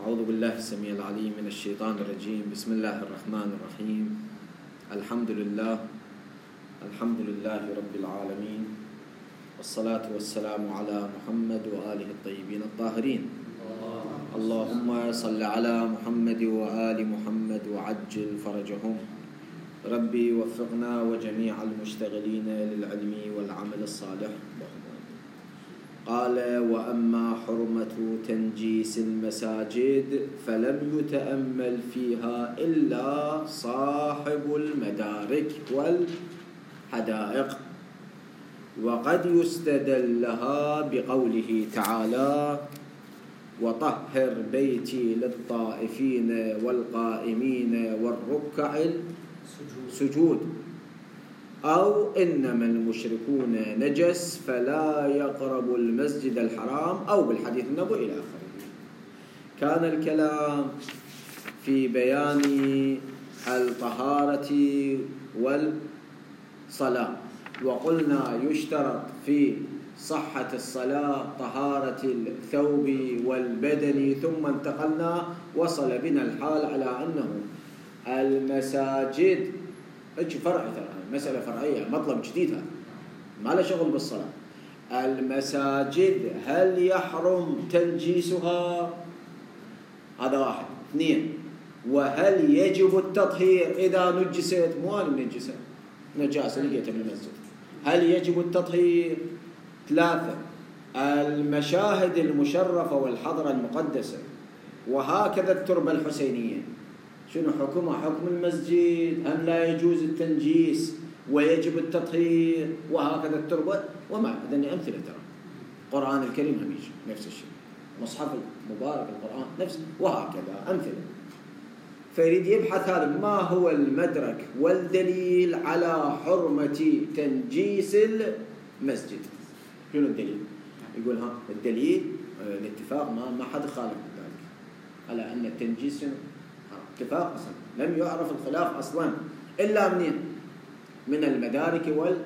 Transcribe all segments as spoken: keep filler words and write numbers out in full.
أعوذ بالله السميع العليم من الشيطان الرجيم. بسم الله الرحمن الرحيم. الحمد لله الحمد لله رب العالمين، والصلاة والسلام على محمد وآله الطيبين الطاهرين. اللهم صل على محمد وآل محمد وعجل فرجهم. ربي وفقنا وجميع المشتغلين للعلم والعمل الصالح. قال: وأما حرمة تنجيس المساجد فلم يتأمل فيها إلا صاحب المدارك والحدائق، وقد يستدل لها بقوله تعالى: وطهر بيتي للطائفين والقائمين والركع السجود، أو إنما المشركون نجس فلا يقربوا المسجد الحرام، أو بالحديث النبوي إلى آخره. كان الكلام في بيان الطهارة والصلاة، وقلنا يشترط في صحة الصلاة طهارة الثوب والبدن، ثم انتقلنا وصل بنا الحال على أنه المساجد اجي فرعي، ترى مسألة فرعية، مطلب جديد هذا ما له شغل بالصلاة. المساجد هل يحرم تنجيسها؟ هذا واحد. اثنين، وهل يجب التطهير إذا نجست؟ مو أنا منجسة، نجاسة لقيتها بالمسجد، هل يجب التطهير؟ ثلاثة، المشاهد المشرفة والحضرة المقدسة، وهكذا التربة الحسينية، شنو حكمها؟ حكم المسجد، أم لا يجوز التنجيس ويجب التطهير؟ وهكذا التربة وما هذني أمثلة. ترى القرآن الكريم هم يجي نفس الشيء، مصحف المبارك القرآن نفس، وهكذا أمثلة. فيريد يبحث هذا ما هو المدرك والدليل على حرمة تنجيس المسجد. شنو الدليل؟ يقول ها الدليل الاتفاق، ما ما حد خالف ذلك على أن التنجيس اتفاق أصلا، لم يعرف الخلاف أصلا إلا منين؟ من المدارك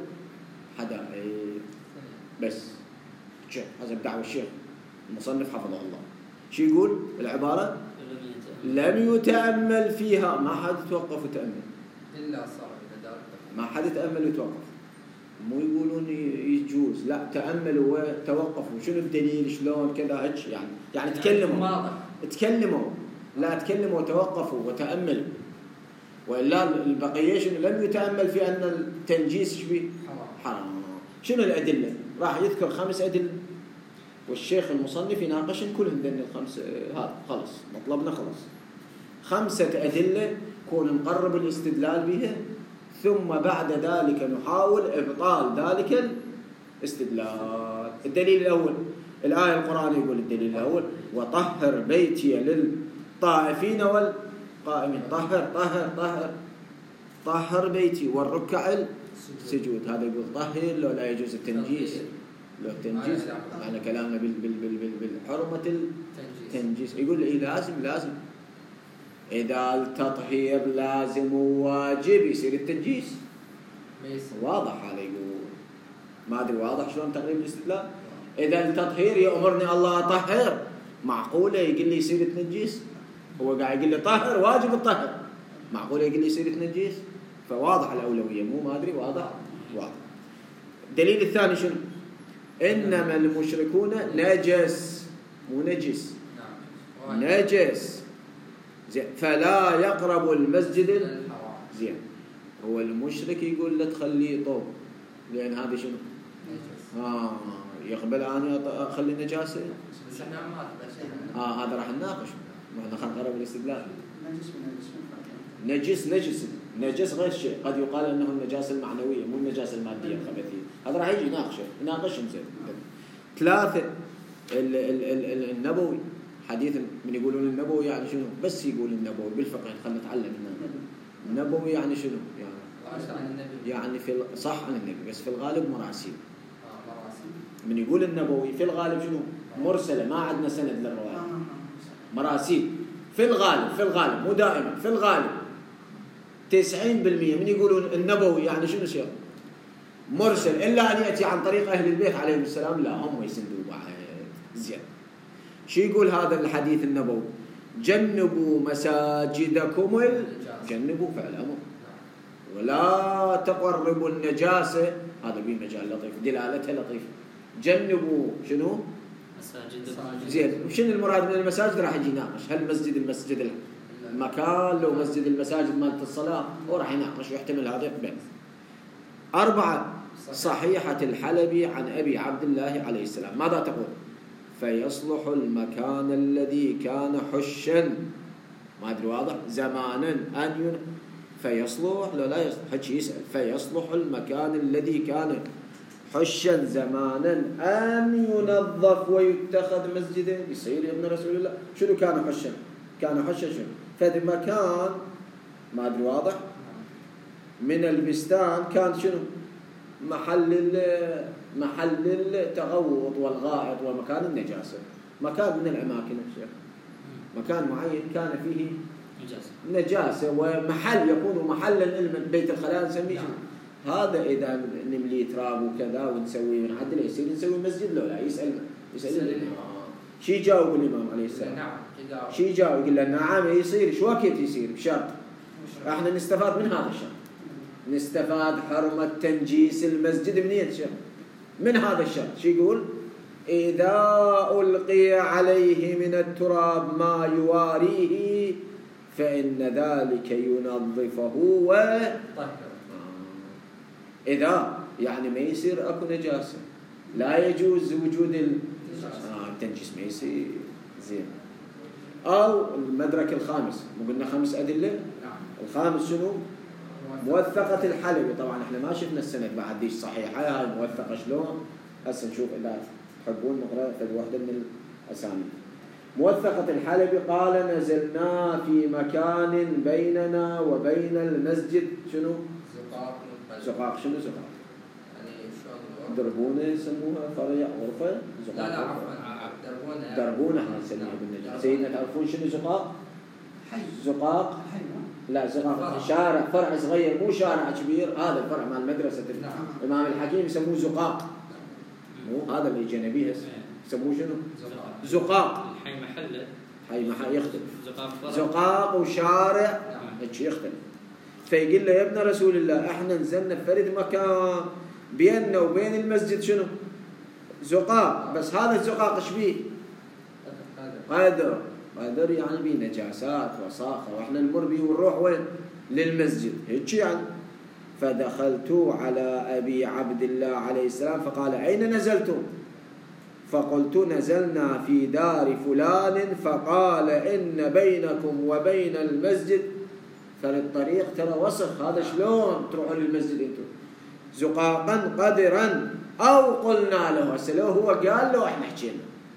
والحدائق بس. هذا بدعوى الشيخ المصنف حفظه الله. شو يقول العبارة؟ لم يتأمل فيها، ما حد توقف وتأمل إلا صار المدارك، ما حد يتأمل وتوقف. مو يقولون يجوز، لا تأملوا وتوقفوا. شنو الدليل؟ شلون كذا هيك يعني يعني تكلموا تكلموا لا تكلموا وتوقفوا وتأملوا. وإلا البقية شنو؟ لم يتأمل في أن التنجيس شبيه حرام. شنو الأدلة؟ راح يذكر خمس أدلة، والشيخ المصنف يناقشن كلهم ذن الخمس. هذا خلص مطلبنا خلص. خمسة أدلة كون نقرب الاستدلال بها، ثم بعد ذلك نحاول إبطال ذلك الاستدلال. الدليل الأول الآية القرآن يقول الدليل الأول: وطهر بيتي للطائفين والقائمين. طهر طهر طهر طهر بيتي والركع السجود. هذا يقول طهر لو لا يجوز التنجيس، لو التنجيس معنى كلامنا بال بال بال بالحرمة التنجيس. يقول إيه لازم لازم إذا التطهير لازم وواجب يصير التنجيس واضح. هذا يقول ما أدري واضح شلون تقريب الاستدلال. إذا التطهير يأمرني الله أطهر، معقولة يقول لي يصير التنجيس؟ هو قاعد يقول لي طهر واجب الطهر، معقولة يقول لي يصير التنجيس؟ فواضح الأولوية، مو ما أدري واضح واضح. الدليل الثاني شنو؟ إنما المشركون نجس، مو نجس، نجس زين، فلا يقرب المسجد الحرام. زين، هو المشرك يقول لا تخليه طوب لأن هذا شنو؟ آه يقبل أنا أخلي نجاسة؟ آه هذا راح نناقش. نحن خلينا نقرب الاستدلال. نجس نجس نجس غير شيء، قد يقال أنه النجاسة المعنوية مو النجاسة المادية الخبثية. هذا راح يجي يناقشه يناقشهم زين. ثلاثة ال ال ال النبوي، حديث من يقولون النبوي يعني شنو؟ بس يقول النبوي بالفقه، خلينا نتعلم هنا. النبوي يعني شنو؟ يعني يعني في صح عن النبي، بس في الغالب مراسيل. من يقول النبوي في الغالب شنو؟ مرسلة، ما عندنا سند للرواية، مراسيل في الغالب، في الغالب مو دائما، في الغالب تسعين بالمئة من يقولون النبوي يعني شنو شيء مرسل، إلا أن يأتي عن طريق أهل البيت عليهم السلام، لا هم يسندوا بعد. زين، شو يقول هذا الحديث النبوي؟ جنبوا مساجدكم ال... جنبوا فعل أمر، ولا تقربوا النجاسة، هذا به مجال لطيف، دلالتها لطيفة. جنبوا شنو؟ مساجد. زين، وشنو المراد من المساجد؟ راح يجي يناقش. هل مسجد المسجد المكان لو مسجد المساجد مالت الصلاة، هو راح يناقش ويحتمل هذا بين. أربعة، صحيحة الحلبي عن أبي عبد الله عليه السلام ماذا تقول؟ فيصلح المكان الذي كان حشا، ما أدري واضح، زمانا أن ين... فيصلح لو لا يصلح، حكي يسأل. فيصلح المكان الذي كان حشا زمانا أن ينظف ويتخذ مسجدا، يصير يا ابن رسول الله. شنو كان حشا؟ كان حشا شنو؟ فهذا مكان ما أدري واضح من البستان كان شنو؟ محل محل التغوط والغائط ومكان النجاسة، مكان من الأماكن الشيخ، مكان معين كان فيه نجاسة نجاسة ومحل يكون محلا للمن بيت الخلاء نسميه. هذا إذا نملي تراب وكذا ونسوي ونعدل يصير نسوي مسجد لو لا؟ يسأل يسأل الإمام. شي يجاوب الإمام عليه السلام؟ نعم. شي يجاوب؟ يقول له نعم يصير. شو وقت يصير؟ بشرط احنا نستفاد من هذا الشرط، نستفاد حرمة تنجيس المسجد منين شيخ؟ من هذا الشرط. شو يقول؟ إذا ألقي عليه من التراب ما يواريه فإن ذلك ينظفه و إذا يعني ما يصير أكو نجاسة، لا يجوز وجود التنجيس، ما يصير زين. أو المدرك الخامس، مو قلنا خمس أدلة؟ الخامس شنو؟ موثقة الحلبي. طبعا احنا ما شفنا السند بعد ديش صحيحة، هاي موثقة شلون؟ هسه نشوف إذا تحبون نقرأ فد واحدة من الأسامي. موثقة الحلبي قال نزلنا في مكان بيننا وبين المسجد شنو؟ زقاق. زقاق. شنو زقاق؟ يعني شلون؟ دربونة يسموها، فرع غرفة زقاق. لا لا عفوا دربونة. دربونة احنا نسميها بالنجاة. سيدنا تعرفون شنو زقاق؟ حي. زقاق لا زقاق شارع، فرع صغير مو شارع كبير. هذا الفرع مال مدرسة الإمام الحكيم يسموه زقاق، مو هذا اللي جنبيه يسموه شنو؟ زقاق. الحي محله، حي محل يختلف. زقاق فرع. زقاق وشارع هيك يختلف. فيقول له يا ابن رسول الله احنا نزلنا فرد مكان بيننا وبين المسجد شنو؟ زقاق، بس هذا الزقاق ايش بيه؟ قدر قدر يعني بيه نجاسات وصاخة، واحنا نمر بيه ونروح وين؟ للمسجد هيك يعني. فدخلت على أبي عبد الله عليه السلام فقال أين نزلتم؟ فقلت نزلنا في دار فلان، فقال إن بينكم وبين المسجد فللطريق ترى وسخ، هذا شلون تروحوا للمسجد انتم؟ زقاقا قدرا أو قلنا له، هسه هو قال له احنا حكينا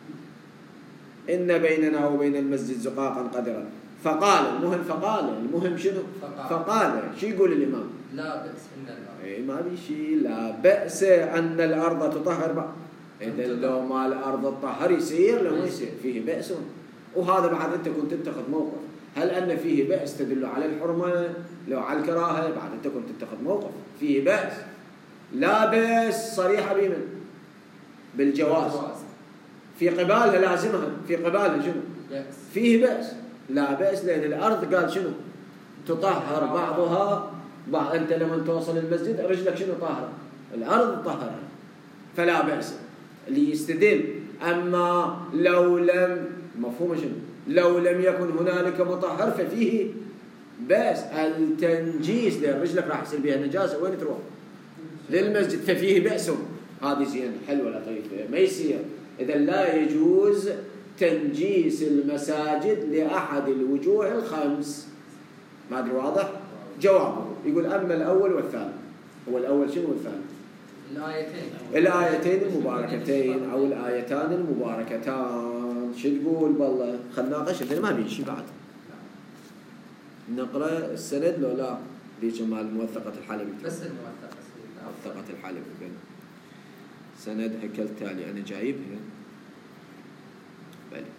إن بيننا وبين المسجد زقاقا قدرا. فقال المهم فقال المهم شنو؟ فقال, فقال. شو يقول الإمام؟ لا بأس إن الأرض إيه ما بي شيء، لا بأس أن الأرض تطهر بقى. إذا لو ما الأرض تطهر يصير لو ما يصير فيه بأس. وهذا بعد أنت كنت تتخذ موقف، هل أن فيه بأس تدل على الحرمة؟ لو على الكراهة بعد أنت كنت تتخذ موقف فيه بأس. لا بأس صريحة بمن؟ بالجواز. في قبالها لازمها، في قبالها شنو؟ بأس. فيه بأس. لا بأس لأن الأرض قال شنو؟ تطهر بعضها بعض. أنت لما توصل المسجد رجلك شنو طاهرة؟ الأرض طهرها، فلا بأس اللي يستدل. أما لو لم، مفهوم شنو؟ لو لم يكن هنالك مطهر ففيه بأس. التنجيس لأن رجلك راح يصير بها نجاسة، وين تروح؟ للمسجد، ففيه بأس. هذه زين حلوة لطيفة، ما يصير. إذا لا يجوز تنجيس المساجد لأحد الوجوه الخمس. ما أدري واضح؟ جوابه يقول أما الأول والثاني. هو الأول شنو والثاني؟ الآيتين الآيتين المباركتين أو الآيتان المباركتان. شو تقول بالله؟ خلنا ناقش، ما بيجي بعد نقرأ السند لو لا ديش مال موثقة الحلبي. بس الموثقة موثقة الحلبي سند هيكل تالي أنا جايبها بلي.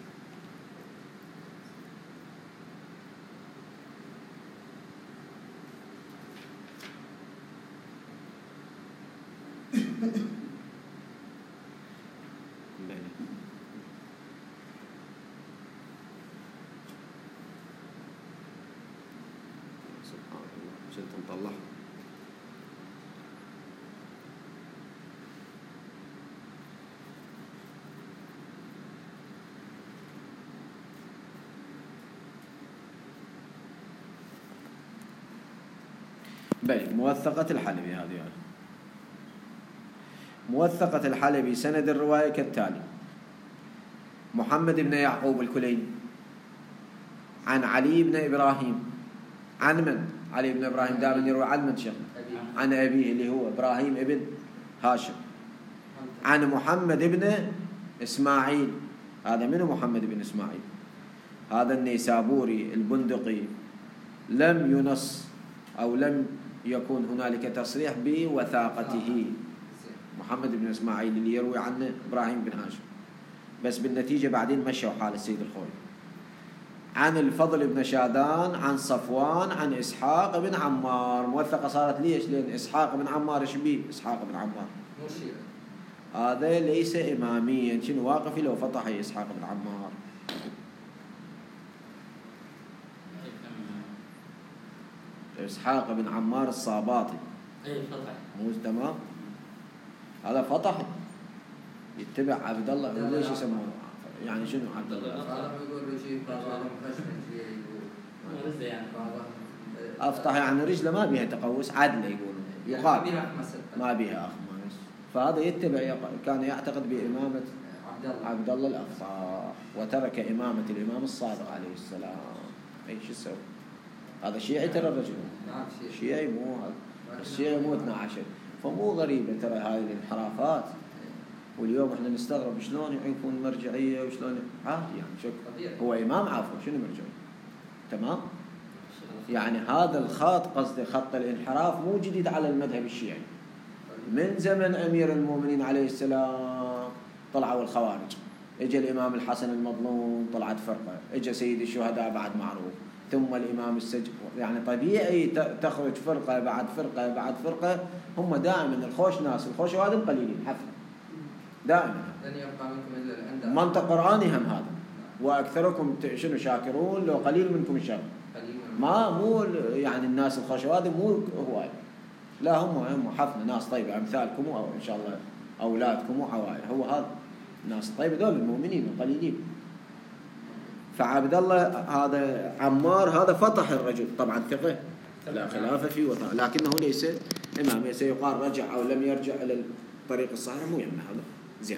سبحان الله كنت مطلع. بل موثقة الحلبي هذه يعني. موثقة الحلبي سند الرواية كالتالي: محمد بن يعقوب الكليني عن علي بن إبراهيم. عن من؟ علي بن إبراهيم دائما يروي عن من شيخ؟ عن أبيه اللي هو إبراهيم ابن هاشم. عن محمد بن إسماعيل. هذا منه محمد بن إسماعيل؟ هذا النيسابوري البندقي لم ينص أو لم يكون هنالك تصريح بوثاقته. محمد بن إسماعيل اللي يروي عنه إبراهيم بن هاشم، بس بالنتيجة بعدين مشوا حال السيد الخوي. عن الفضل بن شادان عن صفوان عن إسحاق بن عمار. موثقة صارت ليش؟ لأن إسحاق بن عمار إيش بيه؟ إسحاق بن عمار هذا ليس إماميا، شنو واقفي لو فتح إسحاق بن عمار. إسحاق بن عمار الصاباطي اي فتح مو تمام، هذا فتح يتبع عبد الله. ليش يسمونه يعني شنو عبد الله؟ أفطح يعني رجله ما بيها تقوس، عدله يقولون يقال ما بيها أخماس، فهذا يتبع كان يعتقد بإمامة عبد الله الأفطح وترك إمامة الإمام الصادق عليه السلام. أي شو يسوي؟ هذا شيعي ترى الرجل شيعي، مو الشيعي مو اثنا عشر، فمو غريبة ترى هاي الانحرافات. واليوم احنا نستغرب شلون يعرفون مرجعية وشلون عادي يعني شك هو إمام عفوا شنو مرجعية تمام. يعني هذا الخط قصده خط الانحراف مو جديد على المذهب الشيعي، من زمن أمير المؤمنين عليه السلام طلعوا الخوارج، اجى الإمام الحسن المظلوم طلعت فرقة، اجى سيد الشهداء بعد معروف، ثم الإمام السجن. يعني طبيعي تخرج فرقة بعد فرقة بعد فرقة. هم دائما الخوش ناس الخوش وهذا قليلين حفلة دائما. منطق قرآني هم هذا. وأكثركم شنو شاكرون لو قليل منكم الشر. ما مو يعني الناس الخوشوادي مو هواي، لا هم هم حفلة ناس طيبة أمثالكم أو إن شاء الله أولادكم وعوائل. هو هذا ناس طيبة دول المؤمنين القليلين. فعبد الله هذا عمار هذا فتح الرجل طبعا ثقة لا خلاف فيه وطن، لكنه ليس إمام. سيقال رجع أو لم يرجع إلى الطريق الصحيح مو يمنع هذا زين.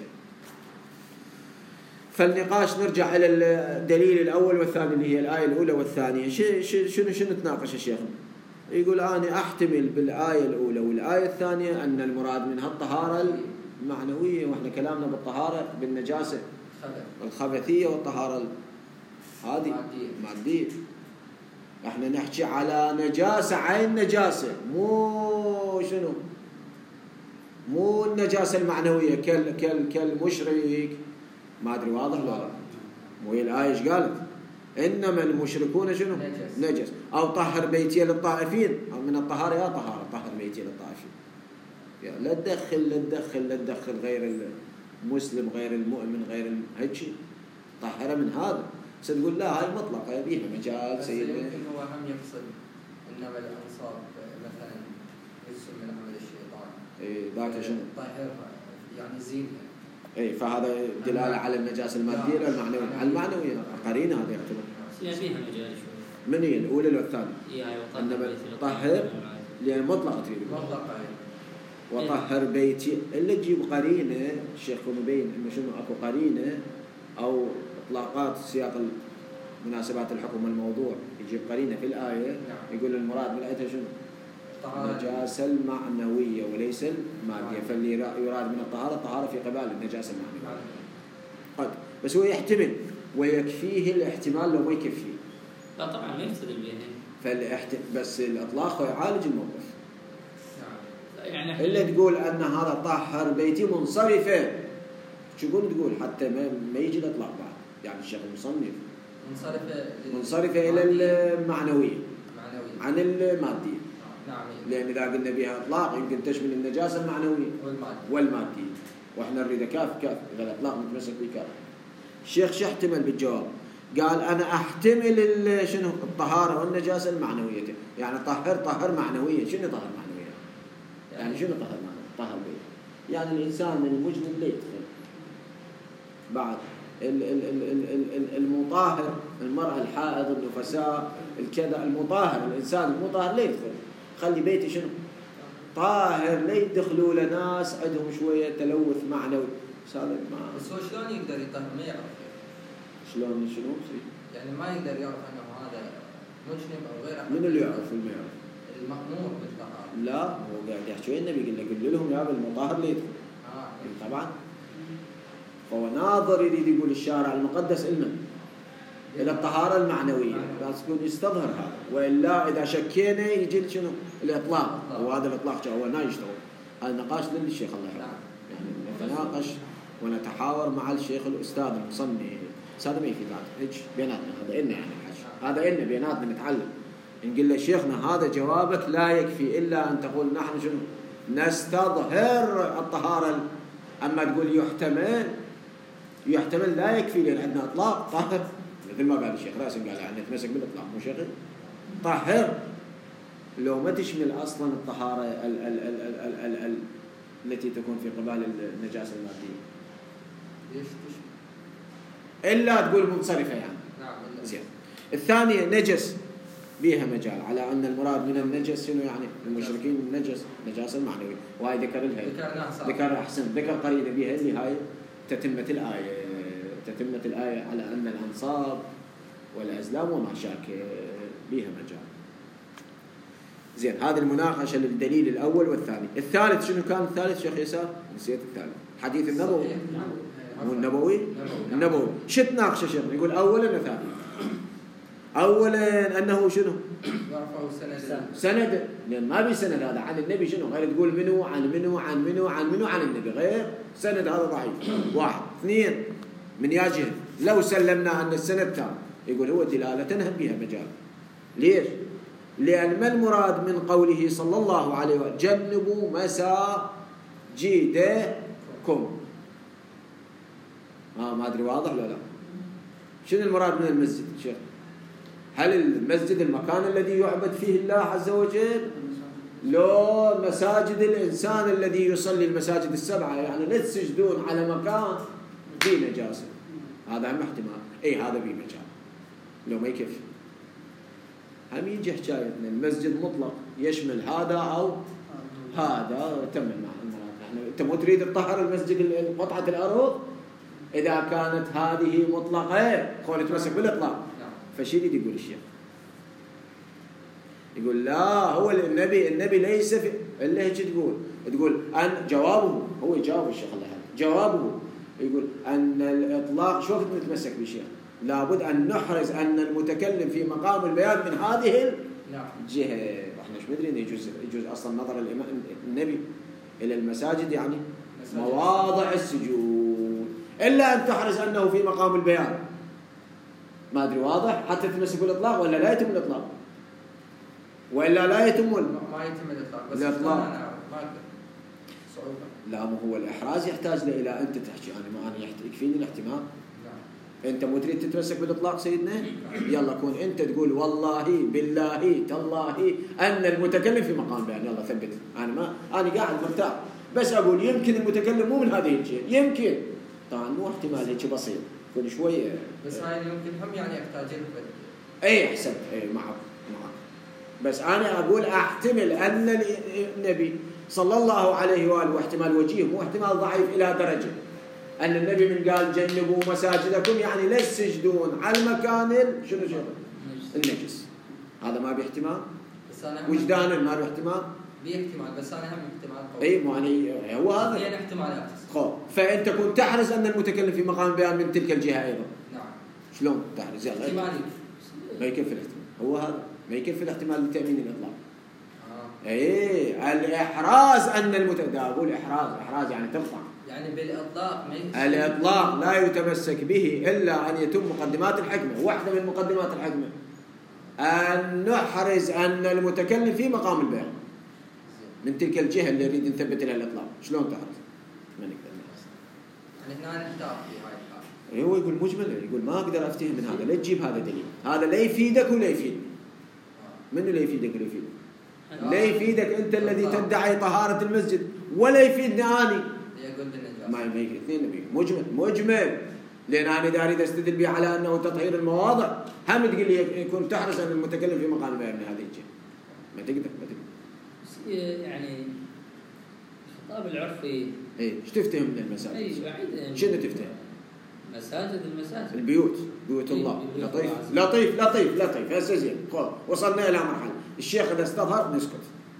فالنقاش نرجع إلى الدليل الأول والثاني اللي هي الآية الأولى والثانية. شنو شنو نتناقش يا شيخ؟ يقول أنا أحتمل بالآية الأولى والآية الثانية أن المراد منها الطهارة المعنوية، وإحنا كلامنا بالطهارة بالنجاسة الخبثية والطهارة هذه مادية. احنا نحكي على نجاسة عين نجاسة، مو شنو مو النجاسة المعنوية كال كال كالمشرك. ما أدري واضح ولا لا؟ مو هي الآية إيش قالت؟ إنما المشركون شنو نجس. أو طهر بيتي للطائفين، أو من الطهارة يا طهارة طهر بيتي للطائفين. يعني لا تدخل لا تدخل لا تدخل غير المسلم غير المؤمن غير هيك طهره من هذا. ستقول لا هاي مطلقة بيها مجال سيدنا. يمكن هو هم يقصد إنما الأنصاب مثلا جزء من عمل الشيطان. إيه ذاك شنو؟ طهرها يعني زينها. إيه فهذا دلالة على النجاسة المادية ولا المعنوية؟ على المعنوية قرينة هذا يعتبر. فيها مجال شوي. من هي الأولى ولا الثانية؟ إنما طهر لأن مطلقة تريد. مطلقة. وطهر بيتي اللي تجيب قرينة الشيخ مبين إنه شنو أكو قرينة أو إطلاقات سياق مناسبات الحكم والموضوع يجيب قرينة في الآية يقول المراد من الآية شنو؟ النجاسة المعنوية وليس المادية. فاللي يراد من الطهارة الطهارة في قبال النجاسة المعنوية قد، بس هو يحتمل ويكفيه الاحتمال لو ما يكفيه. لا طبعا ما يستدل به. فالاحت... بس الإطلاق هو يعالج الموقف. يعني إلا تقول أن هذا طهر بيتي منصرفة، شو يقول تقول حتى ما, ما يجي الإطلاق بعد. يعني الشيخ المصنف منصرفة منصرفة إلى المعنوية عن المادية. نعم. لأن إذا قلنا بها إطلاق يمكن تشمل النجاسة المعنوية والمادية، وإحنا نريد كاف كاف إذا الإطلاق متمسك بكاف. الشيخ شو احتمل بالجواب؟ قال أنا أحتمل شنو الطهارة والنجاسة المعنوية، يعني طهر طهر معنوية. شنو طهر معنوية؟ يعني شنو طهر معنوية؟ طهر بيه يعني الإنسان المجنب لا يدخل بعد المطاهر، المرأة الحائض النفساء الكذا المطاهر، الإنسان المطاهر لا يدخل. خلي بيتي شنو طاهر، لا يدخلوا لناس عندهم شوية تلوث معنوي. بس هو شلون يقدر يطهر؟ ما يعرف شلون شنو يعني ما يقدر يعرف انه هذا مجنب او غيره. من اللي يعرف؟ اللي يعرف المأمور بالطهارة. لا هو قاعد يحكي النبي يقول لك قل لهم يا بالمطهر لا يدخل. اه طبعا فهو ناظر يريد يقول الشارع المقدس إلنا إلى الطهارة المعنوية، لازم يكون يستظهر هذا، وإلا إذا شكينا يجي شنو الإطلاق. وهذا الإطلاق هو نايشته. هذا نقاش للشيخ الله يرحمه، يعني نتناقش ونتحاور مع الشيخ الأستاذ المصني. هذا ما يفيد بعد هيك بيناتنا، هذا إلنا يعني الحج، هذا إلنا بيناتنا نتعلم. نقول له شيخنا هذا جوابك لا يكفي إلا أن تقول نحن شنو نستظهر الطهارة. أما تقول يحتمل يحتمل لا يكفي، لأن عندنا إطلاق طهر مثل ما قال الشيخ راسم، قال يعني نتمسك بالإطلاق مو شيخ طهر لو ما تشمل أصلا الطهارة ال ال ال ال ال ال ال التي تكون في قبال النجاسة المادية. ليش تشمل؟ إلا تقول منصرفة يعني. نعم. زين. الثانية نجس بيها مجال على أن المراد من النجس شنو يعني المشركين النجس نجاسة المعنوية، وهاي ذكر لها ذكر أحسن ذكر قرينة بيها اللي هاي تتمة الآية تتمة الآية على أن الأنصاب والأزلام وما شاكل بيها مجال. زين هذه المناقشة للدليل الأول والثاني. الثالث شنو كان الثالث شيخ يسار؟ نسيت الثالث. حديث النبوي مو النبوي النبوي. شو تناقش شيخ؟ يقول أولا وثانيا. أولا أنه شنو سند، لأن ما بي سند هذا عن النبي شنو غير تقول منو عن منو عن منو عن منو عن النبي، غير سند هذا ضعيف. واحد. اثنين من ياجه لو سلمنا أن السند تام يقول هو دلالة تنهب بها مجال. ليش؟ لأن ما المراد من قوله صلى الله عليه وسلم جنبوا مساجدكم؟ آه ما أدري واضح ولا لا؟ شنو المراد من المسجد شيخ؟ هل المسجد المكان الذي يعبد فيه الله عز وجل؟ لو مساجد الإنسان الذي يصلي المساجد السبعة، يعني لا تسجدون على مكان فيه نجاسة. هذا هم احتمال. اي هذا فيه مجال لو ما يكفي. هم يجي حكايتنا المسجد مطلق يشمل هذا أو هذا تم المعنى. أنت مو تريد تطهر المسجد قطعة الأرض إذا كانت هذه مطلقة خلينا نتمسك بالإطلاق. فشي يريد يقول الشيخ؟ يقول لا هو النبي النبي ليس في اللي هيك تقول تقول أن جوابه هو يجاوب الشيخ الله يحفظه. جوابه يقول أن الإطلاق شو وقت نتمسك بالشيخ؟ لابد أن نحرز أن المتكلم في مقام البيان من هذه الجهة. احنا مش مدري إنه يجوز يجوز أصلا نظر الإمام النبي إلى المساجد يعني مواضع السجود، إلا أن تحرز أنه في مقام البيان. ما أدري واضح حتى تمسك بالإطلاق ولا لا يتم الإطلاق، وإلا لا يتم ما يتم الإطلاق. بس الإطلاق ما صعوبة. لا ما هو الإحراز يحتاج إلى أنت تحكي أنا ما أنا يكفيني الاحتمال. أنت مو تريد تتمسك بالإطلاق سيدنا؟ يلا كون أنت تقول والله بالله تالله أن المتكلم في مقام بيان، يلا ثبت. أنا ما أنا قاعد مرتاح بس أقول يمكن المتكلم مو من هذه الجهة، يمكن طبعا مو احتمال هيك بسيط كل شوية. بس هاي يمكن هم يعني يحتاجين أي أحسن أي معك معك. بس أنا أقول أحتمل أن النبي صلى الله عليه وآله واحتمال وجيه مو احتمال ضعيف إلى درجة أن النبي من قال جنبوا مساجدكم يعني لا تسجدون على المكان شنو شنو النجس. هذا ما باحتمال وجدانا ما باحتمال باحتمال بس أنا هم احتمال قوي. أي مو أنا هو هذا اثنين احتمالات. خو فأنت كنت تحرز أن المتكلم في مقام بيان من تلك الجهة أيضا. نعم. شلون تحرز؟ يلا احتمالي ما يكفي الاحتمال. هو هذا ما يكفي الاحتمال لتأمين الإطلاق. آه. إيه الإحراز أن المتكلم أقول إحراز إحراز يعني تقطع يعني بالإطلاق ما الإطلاق لا يتمسك به إلا أن يتم مقدمات الحكمة. واحدة من مقدمات الحكمة أن نحرز أن المتكلم في مقام البيان من تلك الجهة اللي نريد نثبت لها الإطلاق. شلون تحرز؟ ما نقدر نحرز. يعني هنا نحتاج في هاي الحالة. هو يقول مجمل، يقول ما أقدر أفتهم من هذا، لا تجيب هذا دليل، هذا لا يفيدك ولا يفيدني. منو لا يفيدك ولا يفيدك؟ لا يفيدك أنت الذي تدعي طهارة المسجد، ولا يفيدني أنا. ما ما اثنين نبي مجمل مجمل، لأن أنا إذا أريد أستدل به على أنه تطهير المواضع، هم تقول لي يكون تحرص أن المتكلم في مقام البيان من هذه الجهة. ما تقدر ما تقدر. يعني الخطاب العرفي. إيه إيش تفتهم من المساجد؟ أي بعيد. شنو تفتهم؟ مساجد المساجد. البيوت بيوت الله. إيه لطيف لطيف لطيف لطيف هسه زين. وصلنا إلى مرحلة الشيخ إذا استظهر نسكت.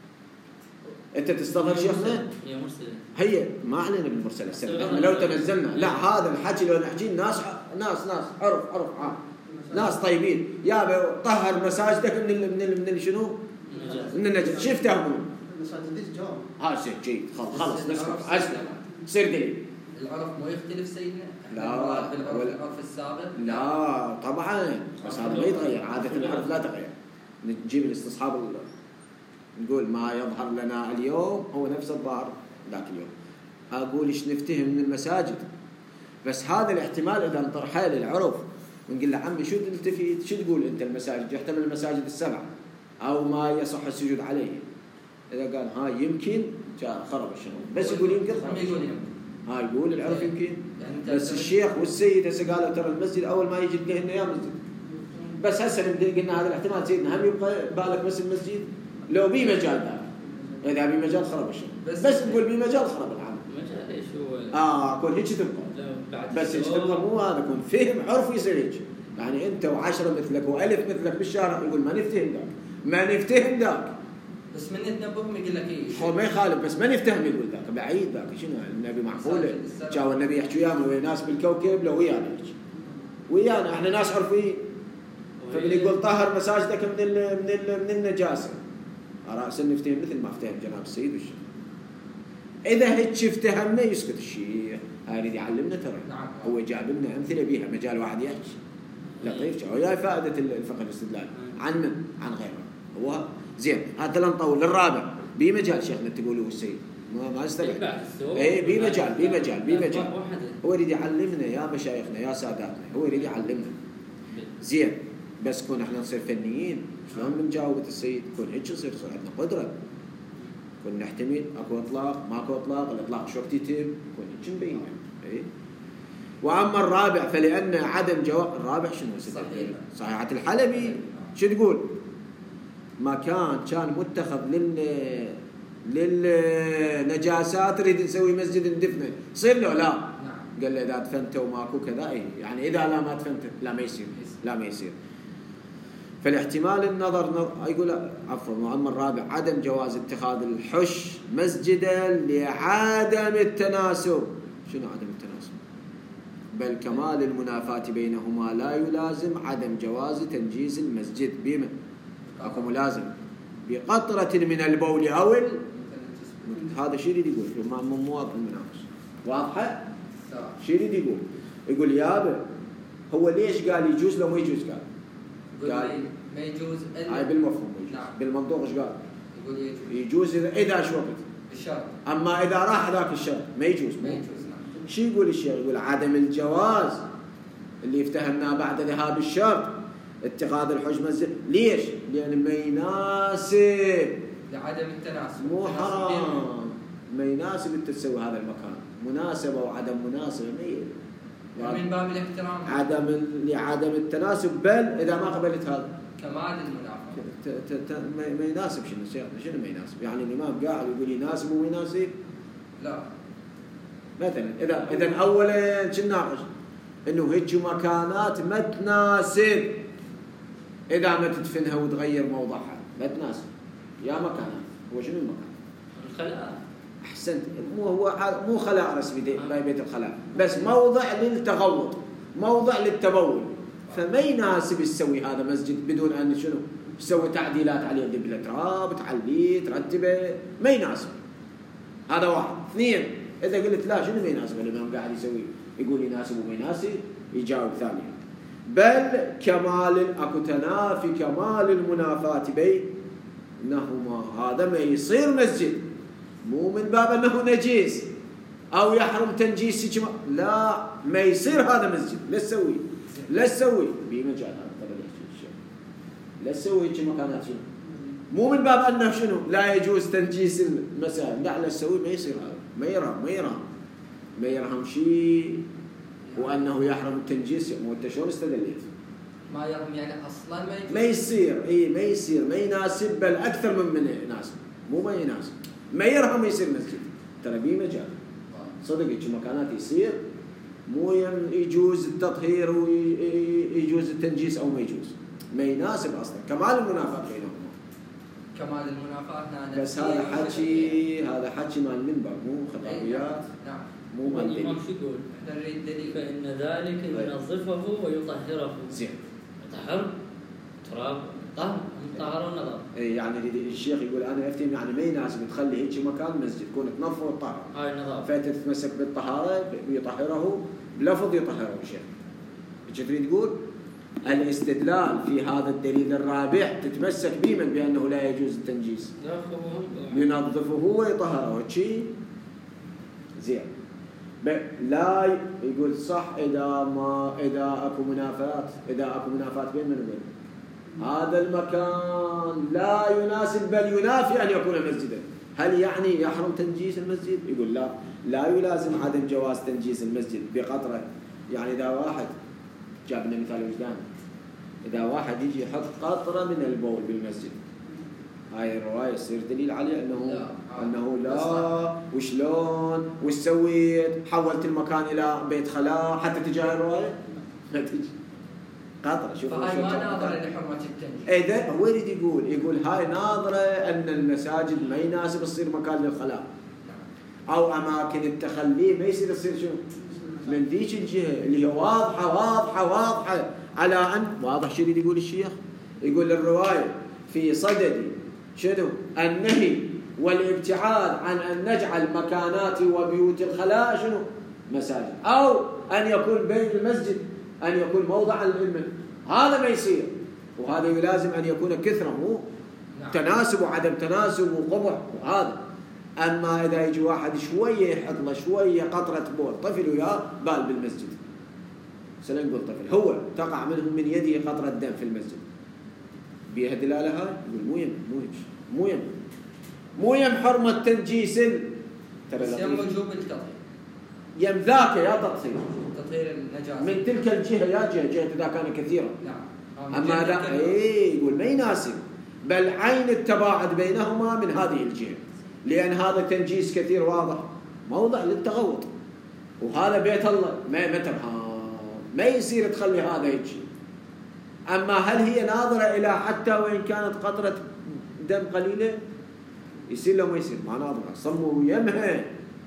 أنت تستظهر شيخنا؟ هي مرسلة. هي ما علينا بالمرسلة السنة. إحنا لو تنزلنا لا هذا الحكي لو نحكي ناس ناس ناس عرف عرف عام. ناس طيبين يا طهر مساجدك من ال من ال من ال شنو؟ من النجس. شفت أبوه؟ مساجد الجواب. ها شيء جيد خلاص خلاص نسكت أسلم. سير دليل. العرف ما يختلف سيدنا؟ لا بالعرف السابق؟ لا طبعا بس هذا ما يتغير، عادة العرف لا تغير. نجيب الاستصحاب نقول ما يظهر لنا اليوم هو نفس الظاهر ذاك اليوم. أقول إيش نفتهم من المساجد، بس هذا الاحتمال إذا انطرحه للعرف ونقول له عمي شو تلتفت شو تقول أنت المساجد يحتمل المساجد السبعة أو ما يصح السجود عليه. إذا قال ها يمكن جاء خرب الشغل، بس يقول يمكن خرب يقول يمكن ها يقول العرف يمكن. بس الشيخ والسيد هسه قالوا ترى المسجد أول ما يجي تلقى إنه يا مسجد، بس هسه قلنا هذا الاحتمال سيدنا هم يبقى بالك بس المسجد لو بي مجال ذا، إذا بي مجال خرب الشيء، بس, بس نقول بي مجال خرب العمل. مجال إيش هو؟ آه كون هيك تبقى. بس هيك تبقى مو هذا كون فهم عرف يصير هيك. يعني أنت وعشرة مثلك وألف مثلك بالشارع يقول ما نفتهم ذاك، ما نفتهم ذاك. بس من يتنبههم يقول لك إيش؟ هو ما يخالف بس ما نفتهم يقول ذاك بعيد ذاك شنو النبي معقولة؟ جاء النبي يحكي ويانا ويا ناس بالكوكب لو ويانا يحكي. ويانا إحنا ناس عرفين. فمن يقول طهر مساجدك من ال من ال من النجاسة. رأسا نفتهم مثل ما افتهم جناب السيد والشيخ. إذا هيك افتهمنا يسكت الشيخ، هاريد يعلمنا ترى. نعم. هو جاب لنا أمثلة بيها مجال واحد يحكي. لطيف شو وياي فائدة الفقه الاستدلال عن من؟ عن غيره. هو زين هذا لا نطول. للرابع بمجال شيخنا تقولوا السيد ما ما استبعد. إيه بمجال بمجال بمجال. هو يريد يعلمنا يا مشايخنا يا ساداتنا، هو يريد يعلمنا. زين بس كون احنا نصير فنيين شلون بنجاوب السيد؟ كون هيك يصير يصير عندنا قدره، كون نحتمل اكو اطلاق ماكو اطلاق، الاطلاق شو وقت يتم، كون هيك نبين. اي واما الرابع فلان عدم جواب الرابع شنو صحيح صحيحه الحلبي شو تقول؟ مكان كان متخذ لل للنجاسات نريد نسوي مسجد ندفنه يصير له؟ لا. قال له اذا دفنته وماكو كذا اي يعني اذا لا ما دفنته لا ما يصير لا ما يصير. فالاحتمال النظر يقول عفوا. واما الرابع عدم جواز اتخاذ الحش مسجدا لعدم التناسب. شنو عدم التناسب؟ بل كمال المنافاة بينهما لا يلازم عدم جواز تنجيز المسجد بما اكو ملازم بقطرة من البول او ال... هذا شيء يريد يقول ما مو واضح المناقشه واضحه؟ شيء يريد يقول يقول يابا هو ليش قال يجوز لو ما يجوز؟ قال قال ما يجوز هاي بالمفهوم يجوز. نعم. بالمنطوق ايش قال؟ يقول يجوز يجوز اذا اذا شو وقت؟ بالشرط. اما اذا راح ذاك الشرط ما يجوز. ما يجوز. نعم. شو يقول الشيخ؟ يقول عدم الجواز اللي افتهمناه بعد ذهاب الشرط اتخاذ الحج مسجد. ليش؟ لان ما يناسب لعدم التناسب. مو حرام ما يناسب انت تسوي هذا المكان. مناسبه وعدم مناسبه ما من باب الاحترام عدم لعدم التناسب. بل اذا ما قبلت هذا كمال المنافعه ما يناسب. شنو شنو ما يناسب؟ يعني الامام قاعد يقول يناسب وما يناسب؟ لا. مثلا اذا اذا اولا شو نناقش؟ انه هيك مكانات ما تناسب اذا ما تدفنها وتغير موضعها ما تناسب. يا مكانات هو شنو المكان؟ الخلاء. احسنت. مو هو مو خلاء رسمي بيت الخلاء بس موضع للتغوط موضع للتبول. فما يناسب تسوي هذا مسجد بدون ان شنو تسوي تعديلات عليه بالتراب تعليه ترتبه. ما يناسب. هذا واحد. اثنين اذا قلت لا شنو ما يناسب الامام قاعد يسوي يقول يناسب وما يناسب يجاوب ثانيا. بل كمال اكو تنافي كمال المنافاة بينهما. هذا ما يصير مسجد مو من باب انه نجيس أو يحرم تنجيس كما لا ما يصير هذا مسجد لا تسوي لا تسوي بمجال هذا قبل الشيء لا تسوي كما كانت شنو مو من باب أنه شنو لا يجوز تنجيس المساجد لا لا تسوي ما يصير هذا ما يرهم ما يرهم ما يرهم شيء وأنه يحرم التنجيس وأنت شلون استدليت ما يرهم يعني أصلا ما يجوز ما يصير إيه ما يصير ما يناسب بل أكثر من من يناسب مو ما يناسب ما يرهم يصير مسجد ترى بيه مجال صدق كما كانت يصير مو يجوز التطهير ويجوز التنجيس أو ما يجوز ما يناسب أصلا كمال المنافاة بينهما كمال المنافاة بس هذا حكي هذا حكي مال المنبر مو خطابيات نعم مو مال الإمام شو يقول؟ نريد دليل فإن ذلك ينظفه ويطهره زين يطهر تراب طهر طهر ونظر يعني الشيخ يقول أنا أفتهم يعني ما يناسب تخلي هيك مكان مسجد تكون تنظفه وتطهر هاي النظافة فتتمسك بالطهارة ويطهره بلفظ يطهره الشيخ ايش تريد تقول؟ الاستدلال في هذا الدليل الرابع تتمسك به من بأنه لا يجوز التنجيس ينظفه ويطهره شيء زين لا يقول صح إذا ما إذا أكو منافات إذا أكو منافات بين من وبين هذا المكان لا يناسب بل ينافي أن يكون مسجدا هل يعني يحرم تنجيس المسجد؟ يقول لا لا يلازم عدم جواز تنجيس المسجد بقطرة يعني إذا واحد جابنا مثال وجدان إذا واحد يجي يحط قطرة من البول بالمسجد هاي الرواية يصير دليل عليه أنه لا. أنه لا وشلون وش سويت حولت المكان إلى بيت خلاء حتى تجي هاي الرواية ما تجي قطرة شوف فهاي ما ناظرة لحرمة التنجيس إذا هو يريد يقول يقول هاي ناظرة أن المساجد ما يناسب تصير مكان للخلاء أو أماكن التخلي ما يصير يصير شو من ذيك الجهة اللي هي واضحة واضحة واضحة على أن واضح شو يريد يقول الشيخ يقول الرواية في صدد شنو النهي والابتعاد عن أن نجعل مكانات وبيوت الخلاء شنو مساجد أو أن يكون بين المسجد أن يكون موضعا للعلم هذا ما يصير وهذا يلازم أن يكون كثرة مو تناسب وعدم تناسب وقبح وهذا أما إذا يجي واحد شوية يحط له شوية قطرة بول طفل وياه بال بالمسجد سلام يقول طفل هو تقع منه من يده قطرة دم في المسجد بيها دلالة هاي يقول مو يم مو يم مو يم مو يم حرمة تنجيس ترى يم وجوب التطهير يم ذاك يا تطهير تطهير النجاسة من تلك الجهة يا جهة جهة إذا كان كثيرا نعم أما لا إيه يقول ما يناسب بل عين التباعد بينهما من هذه الجهة لأن هذا تنجيس كثير واضح موضع للتغوط وهذا بيت الله ما ما تبها ما يصير تخلي هذا هيك أما هل هي ناظرة إلى حتى وإن كانت قطرة دم قليلة يصير لو ما يصير ما ناظرة صموا يمها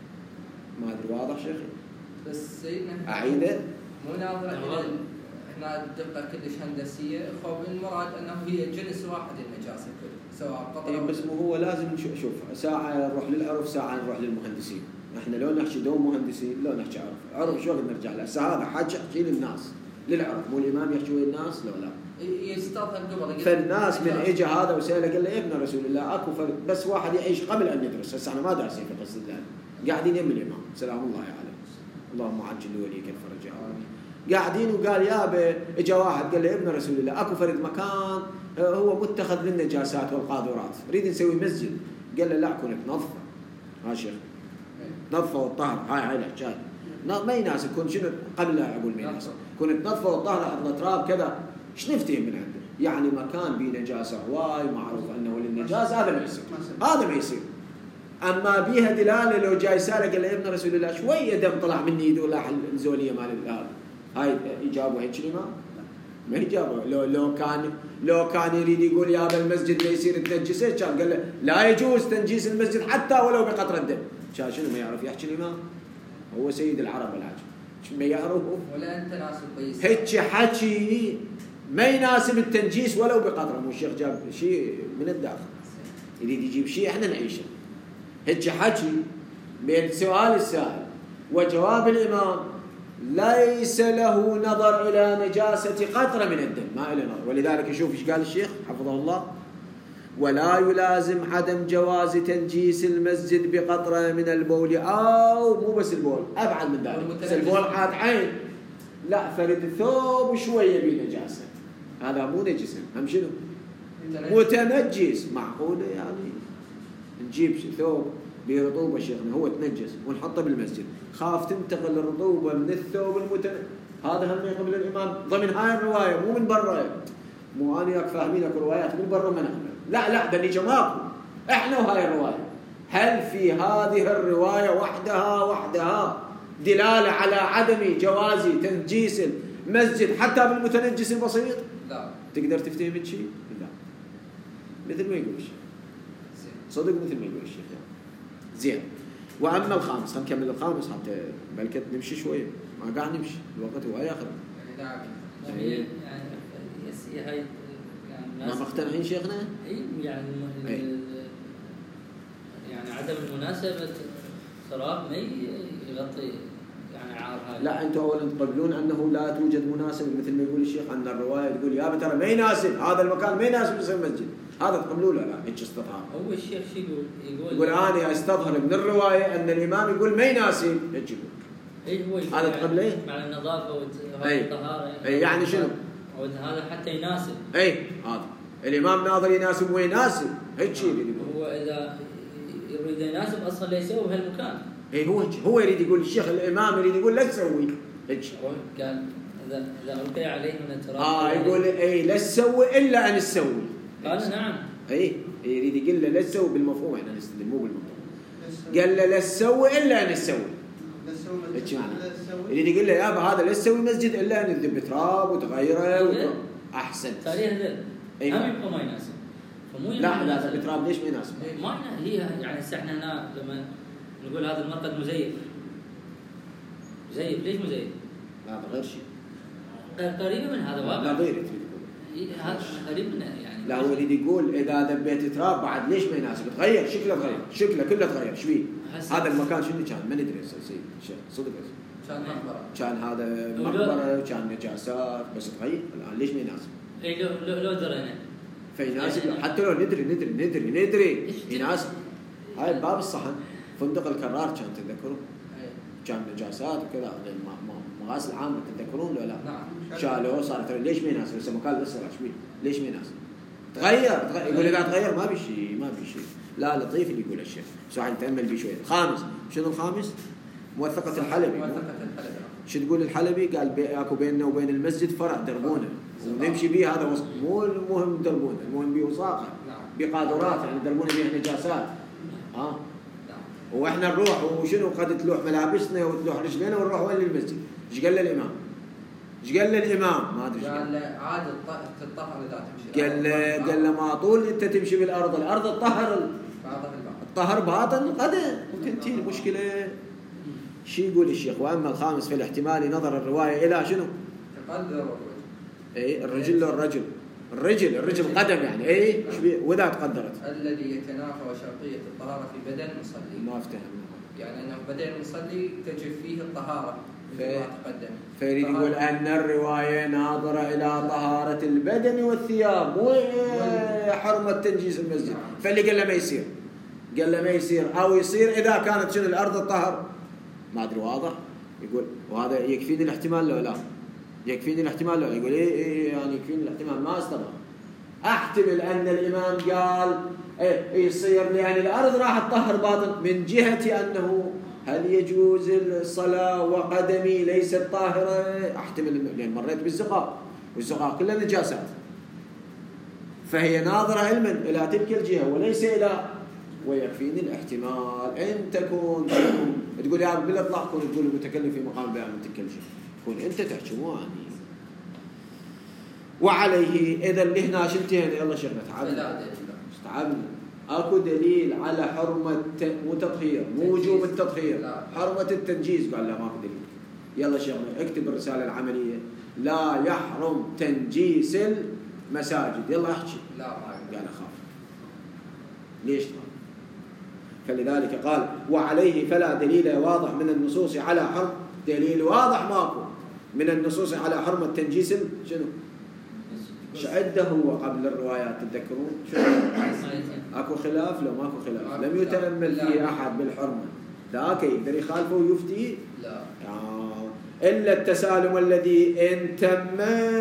ما أدري واضح شيخي بس سيدنا أعيده مو ناظرة إلى هنا الدقة كلش هندسية خب المراد أنه هي جنس واحد النجاسة كله سواء قطرة إيه بس مو هو لازم شوف ساعة نروح للعرف ساعة نروح للمهندسين احنا لو نحكي دوم مهندسين لو نحكي عرف عرف شو نرجع له هسه هذا حاجة احكي للناس للعرف مو الإمام يحكي ويا الناس لو لا يستظهر قبل فالناس من اجى هذا وسأله قال له يا ابن رسول الله اكو فرق بس واحد يعيش قبل ان يدرس هسه احنا ما دارسين في قصة الله قاعدين يم الإمام سلام الله عليه اللهم عجل وليك الفرج قاعدين وقال يابا اجى واحد قال له يا ابن رسول الله اكو فرد مكان هو متخذ للنجاسات والقاذورات نريد نسوي مسجد قال له لا كنت نظفه ها شيخ نظفه والطهر هاي هاي الحكايه ما يناسب كون شنو قبل لا اقول ما يناسب كنت نظفه والطهر حط تراب كذا ايش نفتهم من عنده يعني مكان به نجاسه هواي معروف انه للنجاسه هذا ما يصير هذا ما يصير اما بيها دلاله لو جاي ساله قال له يا ابن رسول الله شويه دم طلع من ايده ولا الزوليه مال هذا هاي يجابوا هيك الإمام ما يجابوا لو لو كان لو كان يريد يقول يا ابا المسجد ما يصير تنجسه كان قال له لا يجوز تنجيس المسجد حتى ولو بقطره دم كان شنو ما يعرف يحكي الإمام هو سيد العرب العجم ما يعرف ولا انت ناسب كويس هيك حكي ما يناسب التنجيس ولو بقطره مو الشيخ جاب شيء من الداخل يريد يجيب شيء احنا نعيشه هيك حكي بين سؤال السائل وجواب الإمام ليس له نظر إلى نجاسة قطرة من الدم ما إلى نظر ولذلك يشوف إيش قال الشيخ حفظه الله ولا يلازم عدم جواز تنجيس المسجد بقطرة من البول، أو مو بس البول، أبعد من ذلك، بس البول عاد عين، لا فرد الثوب شوية بنجاسة، هذا مو نجس، هم شنو؟ متنجس. معقولة يعني نجيب ثوب برطوبة شيخنا هو تنجس ونحطه بالمسجد، خاف تنتقل الرطوبة من الثوب المتنجس، هذا هم يقبل الإمام ضمن هاي الرواية مو من برا، مو أنا فاهمين أكو روايات من برا ما نقبل، لا لا ده اللي ماكو إحنا وهاي الرواية. هل في هذه الرواية وحدها وحدها دلالة على عدم جواز تنجيس المسجد حتى بالمتنجس البسيط؟ لا. تقدر تفتهم من شيء؟ لا. مثل ما يقول الشيخ صدق، مثل ما يقول الشيخ يعني. زين. وأما الخامس، خلينا نكمل الخامس حتى بلكت نمشي شوية، ما قاعد نمشي الوقت هو ياخذ. يعني يعني هاي ما مقتنعين شيخنا؟ اي يعني أي. يعني عدم مناسبة تراب ما يغطي يعني عار هاي. لا انتم اولا تقبلون انه لا توجد مناسبة مثل ما يقول الشيخ، ان الرواية تقول يا ترى ما يناسب هذا المكان، ما يناسب يصير مسجد، هذا تقبلوه لا؟ لا هيك استظهار. هو الشيخ شو يقول؟ يقول يقول انا استظهر من الرواية ان الامام يقول ما يناسب، هيك يقول. اي هو هذا تقبله؟ مع النظافة والطهارة. اي يعني شنو؟ هذا حتى يناسب. اي هذا الامام ناظر يناسب ويناسب، هيك شيء يريد يقول. هو اذا يريد يناسب اصلا لا يسوي بهالمكان. اي هو هو يريد يقول الشيخ الامام يريد يقول لا تسوي هيك. قال اذا اذا القي عليه من التراب اه يقول اي لا تسوي الا ان تسوي. قال نعم. اي يريد يقول له لا تسوي بالمفهوم، احنا نستدل مو بالمفهوم. قال له لا تسوي الا ان تسوي. ايش معنى؟ يريد يقول له يابا هذا لا تسوي مسجد الا ان تذب تراب وتغيره احسن. تاريخ ذل هم يبقى ما يناسب. لا لا التراب ليش ما يناسب؟ ما هي يعني احنا هنا لما نقول هذا المرقد مزيف. مزيف ليش مزيف؟ هذا غير شيء. قريب من هذا واقع. نظير تريد تقول. هذا قريب منه يعني. لا هو يريد يقول اذا ذبيت تراب بعد ليش ما يناسب؟ تغير شكله، تغير شكله كله تغير، ايش فيه؟ هذا المكان شنو كان؟ ما ندري سيد صدق كان مقبرة، كان هذا مقبرة وكان نجاسات، بس تغير الان ليش ما يناسب؟ اي لو لو, لو درينا فيناسب حتى لو ندري ندري ندري ندري يناسب. هاي باب الصحن فندق الكرار كان تتذكرون؟ كان نجاسات وكذا مغاسل عامة تتذكرون ولا لا؟ نعم. شالوه صار ترى ليش ما يناسب؟ بس مكان لسه شوي ليش ما يناسب؟ تغير تغير يقول اذا تغير ما بشيء ما بشيء. لا لطيف اللي يقول الشيخ، صح نتامل به شويه. الخامس شنو الخامس؟ موثقة الحلبي. موثقة الحلبي. شو تقول الحلبي؟ قال بي اكو بيننا وبين المسجد فرع دربونه ونمشي به، هذا وسط مو المهم دربونه، المهم به وساقه بقادرات يعني دربونه بها نجاسات. ها واحنا نروح وشنو قد تلوح ملابسنا وتلوح رجلنا ونروح وين للمسجد. ايش قال له الامام؟ ايش قال له الامام؟ ما ادري. قال له عاد تطهر اذا تمشي. قال له قال له ما طول انت تمشي بالارض، الارض تطهر الطهر باطن قدم وتنتهي المشكله. شو يقول الشيخ؟ واما الخامس في الاحتمال نظر الروايه الى شنو؟ تقدر الرجل. اي الرجل لو الرجل الرجل الرجل قدم يعني اي واذا تقدرت الذي يتنافى شرطيه الطهاره في بدن المصلي. ما افتهم يعني انه بدن المصلي تجب فيه الطهاره مثل ما تقدم. فيريد يقول ان الروايه ناظره الى طهاره البدن والثياب مو حرمه تنجيس المسجد. فاللي قال له ما يصير، قال له ما يصير او يصير اذا كانت شنو الارض الطهر. ما ادري واضح؟ يقول وهذا يكفيني الاحتمال لو لا؟ يكفيني الاحتمال لو يقول ايه ايه يعني يكفيني الاحتمال ما استغرب. احتمل ان الامام قال ايه يصير لان الارض راح تطهر باطن من جهه انه هل يجوز الصلاه وقدمي ليست طاهره؟ احتمل لان مريت بالزقاق والزقاق كلها نجاسات، فهي ناظره علما الى تلك الجهه وليس الى. ويكفيني الاحتمال ان تكون تقول يا بالاطلاق كون تقول المتكلم في مقام بيان من تلك الجهه، كون انت تحكي مو اني. وعليه اذا اللي هنا شنتين يلا شيخنا تعبنا تعبنا اكو دليل على حرمه مو تطهير مو وجوب التطهير، حرمه التنجيز. قال لا ماكو دليل. يلا شيخنا اكتب الرساله العمليه لا يحرم تنجيس المساجد. يلا احكي. لا قال اخاف ليش؟ فلذلك قال وعليه فلا دليل واضح من النصوص على حرم. دليل واضح ماكو من النصوص على حرمة تنجيس شنو؟ شعده هو قبل الروايات تتذكرون؟ اكو خلاف لو ماكو خلاف؟ لم يتأمل فيه احد بالحرمه، ذاك يقدر يخالفه ويفتي؟ لا. آه. الا التسالم الذي ان تم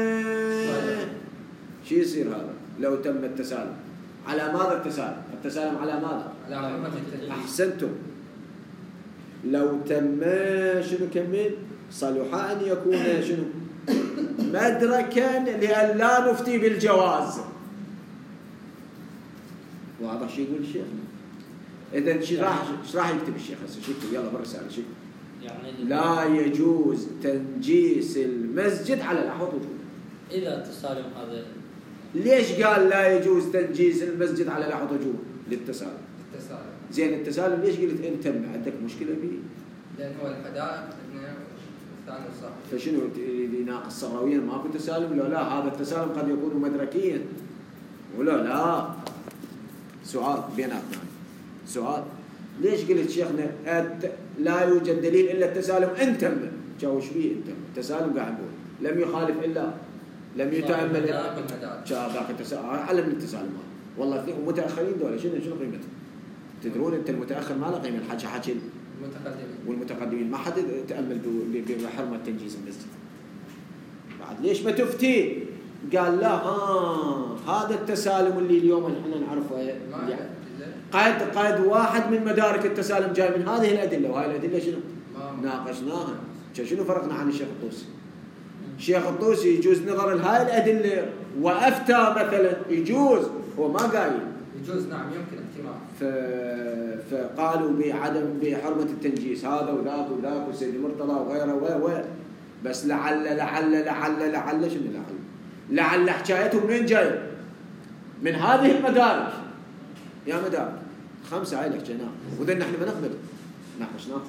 شو يصير هذا؟ لو تم التسالم على ماذا التسالم؟ التسالم على ماذا؟ على حرمة التنجيس. احسنتم. لو تم شنو كمل؟ صلح ان يكون شنو؟ مدركا لأن لا نفتي بالجواز. واضح شو يقول الشيخ؟ إذا ايش راح ايش راح يكتب الشيخ هسه؟ شو يكتب؟ يلا بالرسالة شو يعني؟ لا يجوز تنجيس المسجد على الأحوط وجوبا. إذا التسالم هذا ليش قال لا يجوز تنجيس المسجد على الأحوط وجوبا؟ للتسالم. التسالم. زين التسالم ليش قلت أنت عندك مشكلة به؟ لأن هو الحدائق فشنو يناقص صغويا ماكو تسالم؟ لو لا هذا التسالم قد يكون مدركيا ولا لا. سؤال بيناتنا، سؤال ليش قلت شيخنا لا يوجد دليل الا التسالم ان تم؟ جاوش بيه انت التسالم قاعد نقول لم يخالف الا لم يتامل الا ذاك التسالم. علم التسالم والله اثنين متاخرين دول شنو شنو قيمته؟ تدرون انت المتاخر ما له قيمه، الحكي حكي المتقدمين والمتقدمين. ما حد تأمل بحرمة تنجيز المسجد. بعد ليش ما تفتي؟ قال لا ها هذا التسالم اللي اليوم احنا نعرفه يعني قد قد واحد من مدارك التسالم جاي من هذه الأدلة، وهاي الأدلة شنو؟ ناقشناها. شنو فرقنا عن الشيخ الطوسي؟ الشيخ الطوسي يجوز نظر لهاي الأدلة وأفتى مثلا يجوز، هو ما قايل يجوز نعم يمكن احتمال. فقالوا بعدم بحرمة التنجيس هذا وذاك وذاك وسيدي مرتضى وغيره و بس لعل لعل لعل لعل شنو لعل؟ لعل حكايتهم من جاي؟ من هذه المدارك. يا مدارك خمسة هاي حكيناها وذن نحن ما نقبل ناقشناه.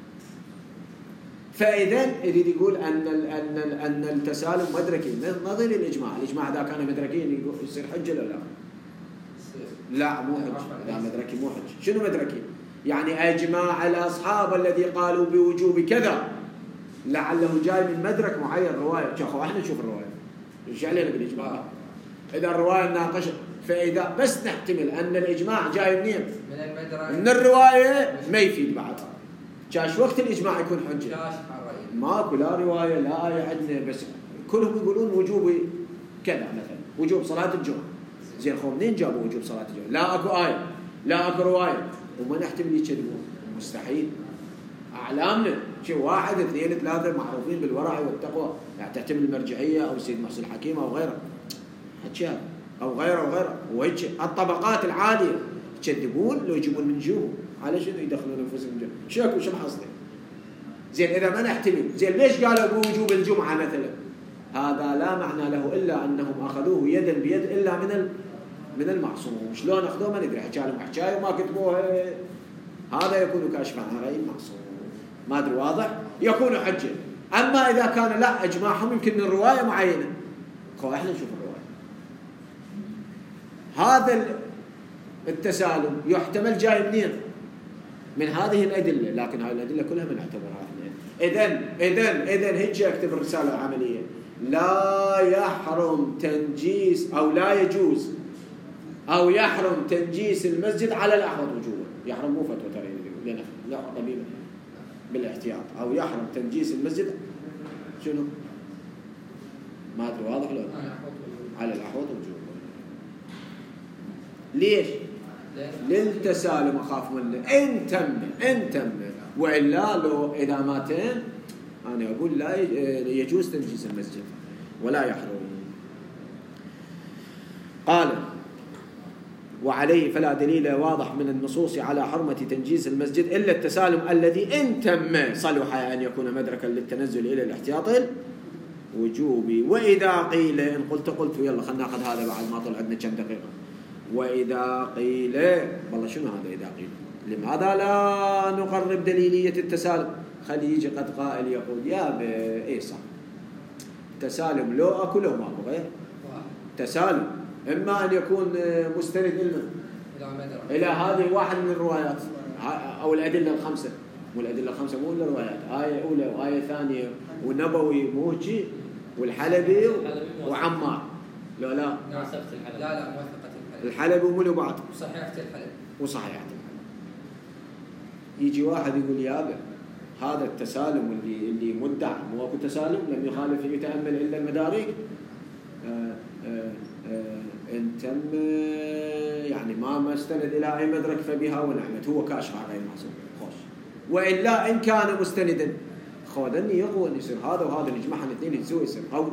فإذا يريد يقول أن أن أن التسالم مدركي نظير الإجماع، الإجماع إذا كان مدركي يصير حجة ولا لا؟ لا مو حج، لا مدركي مو حج. شنو مدركي؟ يعني أجماع الأصحاب الذي قالوا بوجوب كذا لعله جاي من مدرك معين رواية. شوفوا احنا نشوف الرواية ايش علينا بالإجماع. إذا الرواية ناقشة فإذا بس نحتمل أن الإجماع جاي منين؟ من المدرك من الرواية ما يفيد بعد. كاش وقت الإجماع يكون حجة؟ ماكو لا رواية لا آية عندنا، بس كلهم يقولون وجوب كذا مثلا وجوب صلاة الجمعة. زين خو منين جابوا وجوب صلاة الجمعة؟ لا اكو آية لا اكو رواية وما نحتمل يكذبون، مستحيل. أعلامنا شيء واحد اثنين ثلاثة معروفين بالورع والتقوى، يعني تعتمد المرجعية أو سيد محسن الحكيم أو غيره حكي أو غيره وغيره وهيك الطبقات العالية يكذبون لو يجيبون من جوه على شنو يدخلون أنفسهم جوه؟ شو شو محصلين؟ زين إذا ما نحتمل زين ليش قالوا بوجوب الجمعة مثلا؟ هذا لا معنى له إلا أنهم أخذوه يدا بيد إلا من ال من المعصوم. شلون أخذوه ما ندري، حكى لهم حكاية وما كتبوها، هذا يكون كاشفا عن غير معصوم. ما أدري واضح؟ يكون حجة. أما إذا كان لا إجماعهم يمكن من رواية معينة، خو إحنا نشوف الرواية. هذا التسالم يحتمل جاي منين؟ من هذه الأدلة، لكن هذه الأدلة كلها من نعتبرها احنا. إذن إذن إذن هيك أكتب الرسالة العملية: لا يحرم تنجيس أو لا يجوز أو يحرم تنجيس المسجد على الأحوط وجوبا. يحرم مو فتوى ترى لنا لا طبيب بالاحتياط. أو يحرم تنجيس المسجد شنو؟ ما أدري واضح ولا على الأحوط وجوبا. ليش؟ للتسالم أخاف منه إن تم إن تم وإلا لو إذا ما تم أنا أقول لا يجوز تنجيس المسجد ولا يحرم. قال: وعليه فلا دليل واضح من النصوص على حرمة تنجيس المسجد إلا التسالم الذي إن تم صلح أن يكون مدركا للتنزل إلى الاحتياط الوجوبي. وإذا قيل إن قلت قلت يلا خلنا ناخذ هذا بعد ما طلع عندنا كم دقيقة. وإذا قيل والله شنو هذا إذا قيل لماذا لا نقرب دليلية التسالم؟ خلي يجي قد قائل يقول يا إيه صح تسالم لو أكو لو ماكو غير تسالم إما أن يكون مستند إلى إلى هذه واحد من الروايات أو الأدلة الخمسة. والأدلة الخمسة مو الروايات، آية أولى وآية ثانية ونبوي موجي والحلبي وعمار. لا لا موثقة الحلب. لا لا موثقة الحلب. الحلب ومنو بعد؟ وصحيحة الحلب. وصحيحة الحلب. يجي واحد يقول يابا هذا التسالم اللي اللي مدعى مو اكو تسالم لم يخالف يتامل الا المدارك. آآ آآ آآ ان تم يعني ما ما استند الى اي مدرك فبها ونعمت، هو كاشف عن غير معصوم خوش. والا ان كان مستندا خودني يقوى ان يصير هذا وهذا نجمعهم الاثنين يسوي يصير قوي.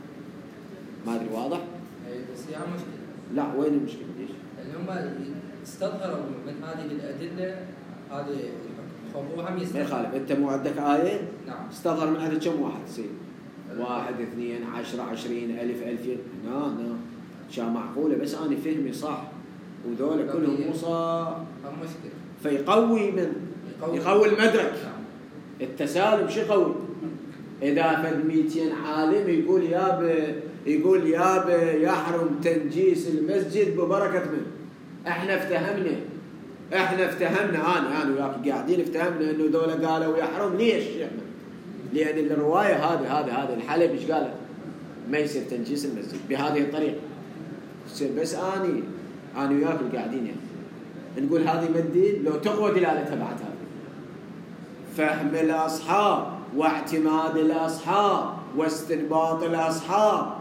ما ادري واضح؟ اي بس هي مشكله. لا وين المشكله؟ ليش؟ لان هم استظهروا من هذه الادله هذه الحكم، هو هم ما يستظهر. يخالف، انت مو عندك ايه؟ نعم. استظهر من هذا كم واحد يصير؟ واحد اثنين عشرة عشرين ألف ألفين. لا لا شا معقولة بس أنا فهمي صح وذولا كلهم مو صح. هم مشكلة. فيقوي من يقوي, يقوي المدرك. نعم. التسالم شو يقوي؟ إذا فد مئتين عالم يقول ياب يقول ياب يحرم تنجيس المسجد ببركة من؟ إحنا افتهمنا إحنا افتهمنا أنا أنا وياك قاعدين افتهمنا إنه ذولا قالوا يحرم. ليش يا أحمد؟ لأن الرواية هذه هذه هذه الحلب إيش قالت؟ ما يصير تنجيس المسجد بهذه الطريقة. بس أني أنا وياك القاعدين يعني نقول هذه مدين لو تقوى دلالتها بعد هذا. فهم الأصحاب واعتماد الأصحاب واستنباط الأصحاب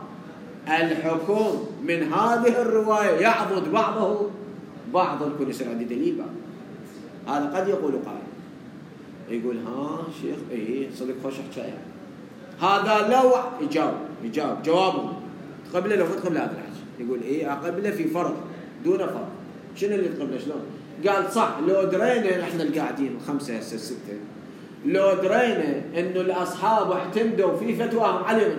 الحكم من هذه الرواية يعضد بعضه بعضا كل يصير عندي دليل بعض. هذا قد يقول قائل يقول ها شيخ ايه صدق خوش حكايه هذا لو يجاوب يجاوب جوابه قبل لو قبل هذا الحكي يقول ايه قبل في فرق دون فرق. شنو اللي قبله شلون؟ قال صح لو درينا احنا القاعدين خمسه هسه سته لو درينا انه الاصحاب اعتمدوا في فتواهم على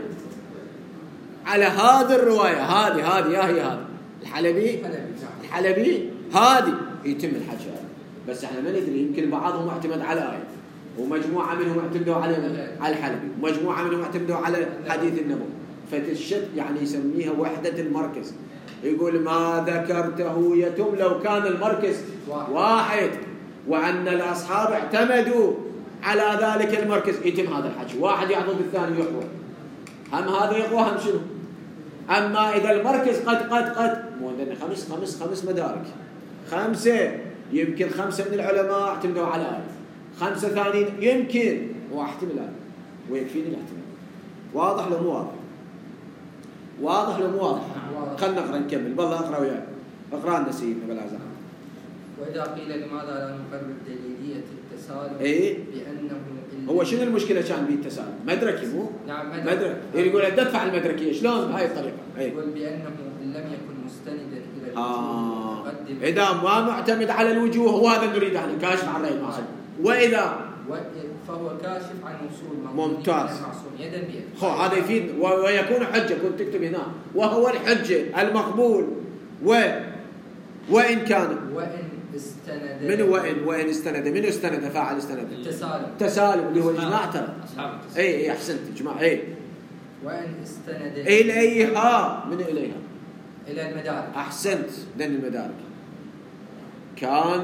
على هذه الروايه هذه هذه يا هي هذه الحلبي الحلبي هذه يتم الحكي هذا. بس احنا ما ندري يمكن بعضهم اعتمد على آية ومجموعة منهم اعتمدوا على على الحلبي ومجموعة منهم اعتمدوا على حديث النبوي. فتشت يعني يسميها وحدة المركز. يقول ما ذكرته يتم لو كان المركز واحد وأن الأصحاب اعتمدوا على ذلك المركز يتم هذا الحكي. واحد يعضد الثاني يقوى هم هذا يقوى هم شنو. أما إذا المركز قد قد قد مو عندنا خمس خمس خمس مدارك خمسة يمكن خمسة من العلماء اعتمدوا على آية خمسة ثانيين يمكن واحتمل آية ويكفيني الاحتمال. واضح لو مو واضح؟ واضح لو مو واضح؟ خلنا نقرأ نكمل. بالله اقرأ وياي اقرأ لنا سيدنا بلا زعل. وإذا قيل لماذا لا نقرر دليلية التسالم إيه؟ بأنه هو شنو المشكلة كان به التسالم؟ مدركي مو؟ نعم مدرك. مدرك يعني يقول تدفع المدركية شلون بهاي الطريقة؟ يقول بأنه إن لم يكن مستندا إلى آه. المقدم إذا ما معتمد على الوجوه وهذا نريد عنه كاشف عن رأي المعصوم. وإذا فهو كاشف عن وصول ممتاز المعصوم يدا بيد. خو هذا يفيد ويكون حجة. كنت تكتب هنا وهو الحجة المقبول و وإن كان وإن استند من وإن وإن استند من استند فاعل استند التسالم تسالم اللي هو إجماع ترى. أي أي أحسنت إجماع. أي وإن استند إليها من إليها إلى المدارك. أحسنت دن المدارك كان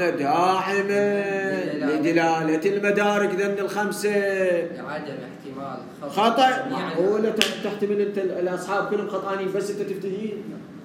داعما لدلالة المدارك ذن الخمسة لعدم احتمال خطأ. معقولة تحتمل أنت الأصحاب كلهم خطأنين بس أنت تفتدين.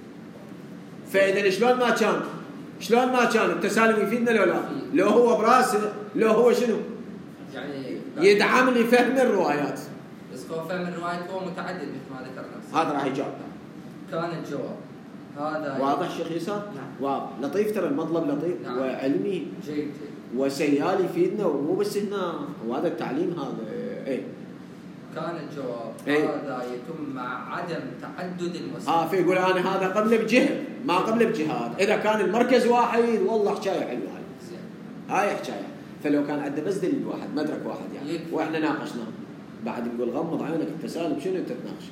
فإذا شلون ما كان شلون ما كان التسالم يفيدنا لو لا لو هو براسه لو هو شنو يعني يدعم لي فهم الروايات. بس هو فهم الروايات هو متعدد مثل ما ذكرنا. هذا راح يجاوب. كان الجواب هذا واضح شيخ يسار؟ نعم. واضح لطيف ترى المطلب لطيف. نعم. وعلمي جيد جيد وسيال يفيدنا ومو بس هنا وهذا التعليم هذا. ايه كان الجواب ايه؟ هذا يتم مع عدم تعدد المسائل. اه في يقول انا هذا قبل بجهه ما قبل بجهات. اذا كان المركز واحد والله حكايه حلوه هاي هاي حكايه. فلو كان عنده بس دليل واحد مدرك واحد يعني يكفي. واحنا ناقشناه بعد نقول غمض عينك التسالم شنو انت تناقش.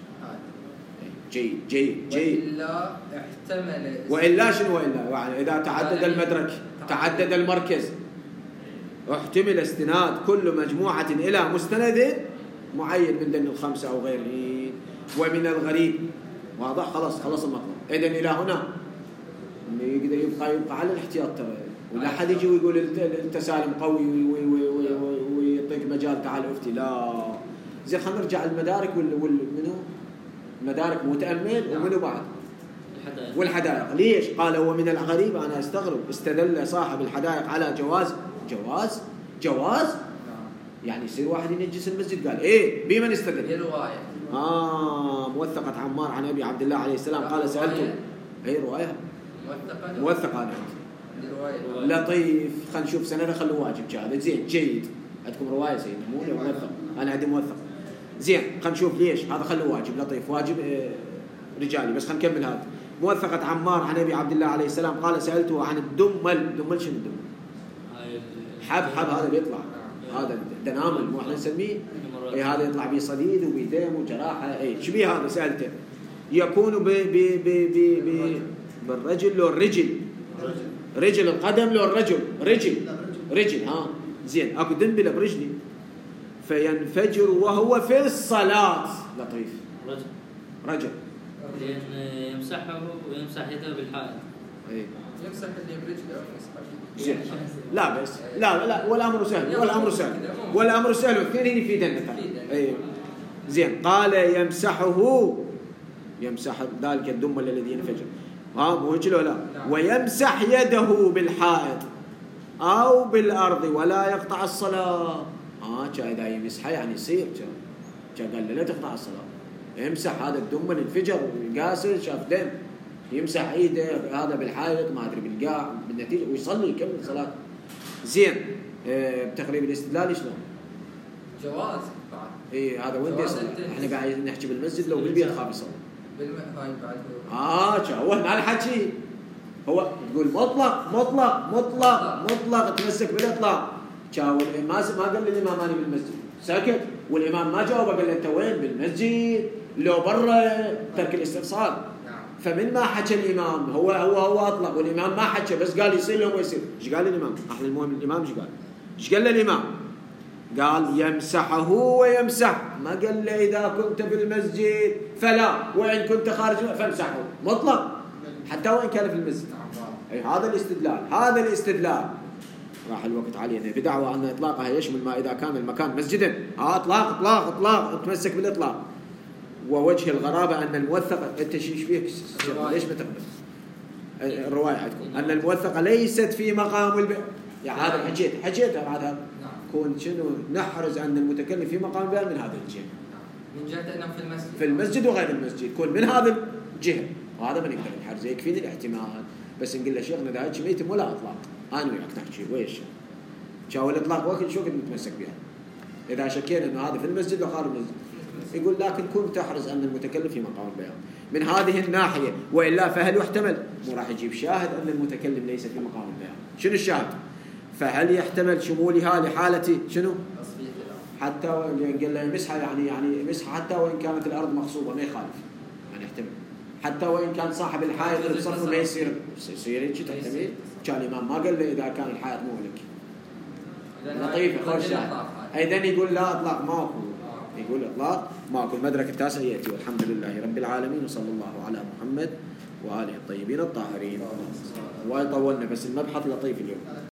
جيد جيد جيد. وإلا احتمل وإلا شنو وإلا يعني إذا تعدد المدرك تعدد المركز احتمل استناد كل مجموعة إلى مستند معين من ضمن الخمسة أو غيره ومن الغريب. واضح خلاص خلاص المطلب. إذن إلى هنا يقدر يبقى يبقى على الاحتياط ترى ولا حد يجي ويقول التسالم قوي ويعطيك مجال تعال افتي. لا زين خلينا نرجع المدارك وال منو مدارك متأمل ومنو بعد الحدائق. والحدائق ليش؟ قال هو من الغريب أنا أستغرب استدل صاحب الحدائق على جواز جواز جواز يعني يصير واحد ينجس المسجد. قال إيه بمن استدل؟ هي رواية آه موثقة عمار عن أبي عبد الله عليه السلام قال سألته. أي رواية موثقة موثقة أنا رواية لطيف. خلينا نشوف سنة خلوا واجب هذا زين جيد. عندكم رواية زين مو موثق أنا عندي موثق زين. خلينا نشوف ليش هذا خلوا واجب لطيف واجب آه رجالي. بس خلينا نكمل هذا. موثقة عمار عن أبي عبد الله عليه السلام قال سألته عن الدمل. دمل شنو الدمل؟ حب حب هذا بيطلع هذا دنامل مو احنا نسميه إيه هذا يطلع بيه صديد وبيدم وجراحة. إيه شبيه هذا سألته يكون ب ب ب ب ب بالرجل لو الرجل رجل القدم لو الرجل رجل رجل ها زين اكو دنبله برجلي فينفجر وهو في الصلاة. لطيف رجل رجل لأن يمسحه ويمسح يده بالحائط. اي يمسح اللي برجله أو يمسح زين لا بس لا لا والامر سهل والامر سهل والامر سهل والاثنين يفيدنا. اي زين قال يمسحه يمسح ذلك الدم الذي ينفجر ها مو هيك لا ويمسح يده بالحائط او بالارض ولا يقطع الصلاه. اه كا اذا يمسحها يعني يصير كا قال لا تقطع الصلاه. يمسح هذا الدم اللي انفجر قاسر شاف دم يمسح ايده هذا بالحائط ما ادري بالقاع بالنتيجه ويصلي يكمل صلاه. زين آه بتقريب الاستدلال شلون؟ جواز بعد. اي هذا وين يصلي؟ احنا قاعدين نحكي بالمسجد لو بالبيت خاف يصلي. بالمهاي بعد اه شا هو ما الحكي هو تقول مطلق مطلق مطلق مطلق تمسك بالاطلاق. شا ما ما قال الامام انا بالمسجد ساكت والامام ما جاوب قال له انت وين بالمسجد لو برا ترك الاستفصال. فمن ما حكى الامام هو هو هو اطلق والامام ما حكى بس قال يصير لهم ويصير. ايش قال الامام؟ احنا المهم الامام ايش قال؟ ايش قال الامام؟ قال يمسحه ويمسح ما قال له اذا كنت في المسجد فلا وان كنت خارج فامسحه مطلق حتى وان كان في المسجد. اي هذا الاستدلال هذا الاستدلال. راح الوقت علينا بدعوى ان اطلاقها يشمل ما اذا كان المكان مسجدا. اه اطلاق اطلاق اطلاق تمسك بالاطلاق. ووجه الغرابة أن الموثقة أنت شيش فيك ليش ما تقبل الرواية عندكم أن الموثقة ليست في مقام الب يعني هذا حكيت حكيتها بعد هذا كون شنو نحرز أن المتكلم في مقام البيان من هذا الجهة من جهة أنه في المسجد في المسجد وغير المسجد كون من هذا الجهة وهذا ما نقدر نحرزه يكفيني الاحتمال بس نقول له شيخنا ده هيك ميتم ولا أطلاق أنا وياك نحكي ويش شاو الإطلاق وقت شو كنت متمسك بها إذا شكينا أنه هذا في المسجد وخارج المسجد يقول لكن كن تحرز أن المتكلم في مقام البيان من هذه الناحية وإلا فهل يحتمل مو راح يجيب شاهد أن المتكلم ليس في مقام البيان. شنو الشاهد؟ فهل يحتمل شمولها لحالة شنو؟ حتى قال له مسحة يعني يعني مسحة حتى وإن كانت الأرض مغصوبة ما يخالف يعني يحتمل حتى وإن كان صاحب الحائط بصفه ما يصير يصير هيك تحتمل. كان الإمام ما قال له إذا كان الحائط مهلك. لطيف خوش أيضا يقول لا أطلاق ماكو يقول اطلاق ماكو. المدرك التاسع ياتي والحمد لله رب العالمين وصلى الله على محمد واله الطيبين الطاهرين. وطولنا بس المبحث لطيف اليوم.